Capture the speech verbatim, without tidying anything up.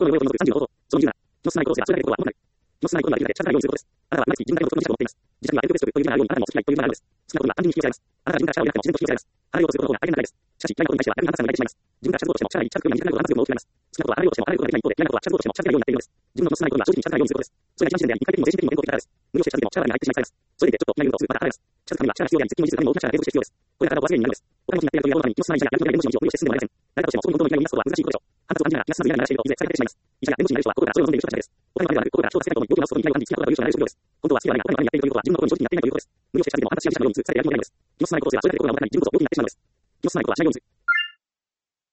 の用途を除くさんじゅうの方法。そのにじゅうなな。気の進まないことを知ら、それだけで心は悪くなる。気の進まないことができるので、仕方ないようにすることです。あなたはあなた自身、自分だけのことを自分の自己の自覚が エフエフエス という有名なように、あなたも好きなという有名なのです。好きなことには単純に引き寄せられます。あなたが自分から力を入れなくても自然と引き寄せられます。あらゆることをすることの方が相手の長いです。しかし、嫌いなことに対しては逆に反対さんに抱いてしまいます。自分から近づこうとしても、社内に近づくように短くなることを大きくなります。好きなことはあらゆることをしてもあらゆることができない一方で、嫌いなことは近づこうとしても近づけないようになっているのです。自分の気の進まないことには正直に近づかないようにすることです。それが一番自然であり、肉体的にも精神的にも健康的なからです。無理をして近づいても社内に入ってしまいます。それでいて、ちょっと気が緩むとすぐまた離れます。近づくためには力が必要であり、接近を維持するためにも大きな力が継続して必要です。これが体を忘れになるのです。お金持ちになっているという野郎なのに、気の進まない医者や病気のない弁護士の道を無理をして進んでもらえません。誰だとしてもそこに元の未来を見出すことは難しいことでしょう。反発を感じながら気が進まずイライライラしているといずれ腐り果ててしまいます。医者や弁護士になる人は心からそれを望んでいる人たちです。お金のあるではなく、心から人を助けたいことに病気を治すことに気が緩んで好きなことができる人がなる職業です。本当は好きではないが、お金のあるにやっているということは自分の心に正直になっていないということです。無理をして近づいても反発し合う医者のようにずっされやりもないのです。気の進まないことをすればそれだけ心が重たくなり自分こそ病気になってしまうのです。気の進まないことはしないようにする。